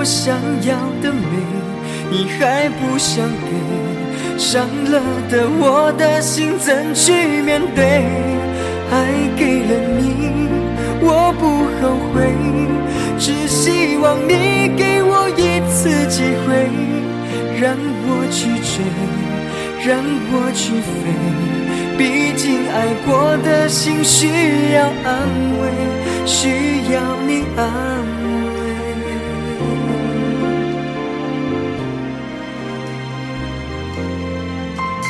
想要的美，你还不想给，伤了的我的心怎去面对？爱给了你，我不后悔，只希望你给我一次机会，让我去追，让我去飞，毕竟爱过的心需要安慰，需要你安慰。